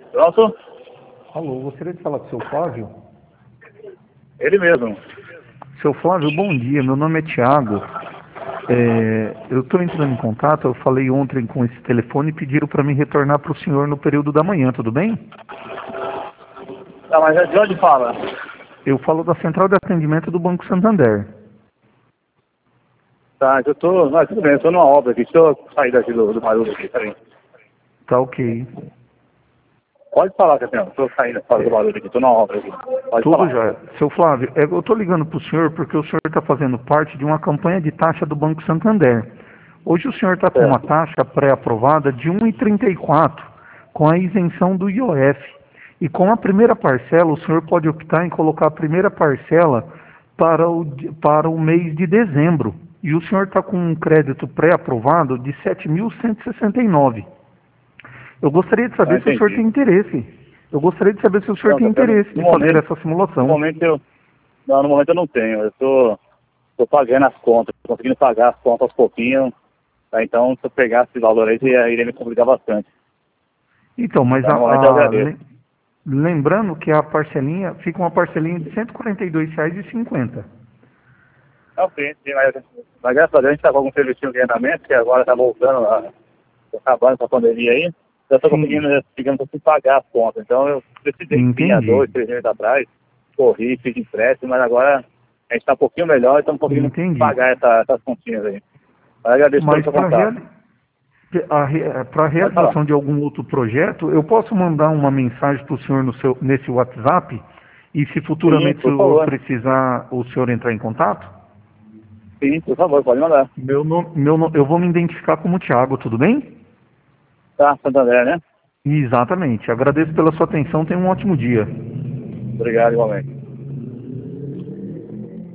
Pronto? Alô, gostaria de falar com o seu Flávio? Ele mesmo. Seu Flávio, bom dia. Meu nome é Thiago. Eu estou entrando em contato. Eu falei ontem com esse telefone e pediram para me retornar para o senhor no período da manhã, tudo bem? Tá, mas é de onde fala? Eu falo da Central de Atendimento do Banco Santander. Tá, eu tô. Não, tudo bem, eu tô numa obra aqui. Deixa eu sair daqui do barulho aqui, peraí. Tá ok. Pode falar, Capião. Tô saindo fora do barulho aqui, tô numa obra aqui. Pode Tudo falar. já. Seu Flávio, eu estou ligando para o senhor porque o senhor está fazendo parte de uma campanha de taxa do Banco Santander. Hoje o senhor está com uma Certo. taxa pré-aprovada de 1,34, com a isenção do IOF. E com a primeira parcela, o senhor pode optar em colocar a primeira parcela para o mês de dezembro. E o senhor está com um crédito pré-aprovado de 7.169. Eu gostaria de saber se o senhor Entendi. tem interesse. Eu gostaria de saber se o senhor Não, tem Capião, interesse no em fazer momento, essa simulação. no momento eu não tenho. Eu tô pagando as contas, tô conseguindo pagar as contas aos pouquinhos. Tá? Então, se eu pegasse esse valor aí, iria me complicar bastante. Então, mas Tá? No momento eu agradeço. lembrando que a parcelinha, fica uma parcelinha de R$ 142,50. Não, sim, mas graças a Deus a gente tá com algum serviço de andamento, que agora tá voltando, acabando com a pandemia aí. Eu estou Sim, conseguindo, digamos assim, pagar as contas. Então eu precisei vir há entendi. 2, 3 meses atrás, corri, fiz empréstimo, mas agora a gente está um pouquinho melhor e estamos conseguindo Entendi. pagar essas continhas aí. Mas agradeço pelo Mas seu contato. para a Pode falar. realização de algum outro projeto, eu posso mandar uma mensagem para o senhor nesse WhatsApp? E se Sim, futuramente o por senhor favor. precisar, o senhor entrar em contato? Sim, por favor, pode mandar. Eu vou me identificar como Thiago, tudo bem? Tá, Santander, né? Exatamente. Agradeço pela sua atenção. Tenha um ótimo dia. Obrigado, igualmente.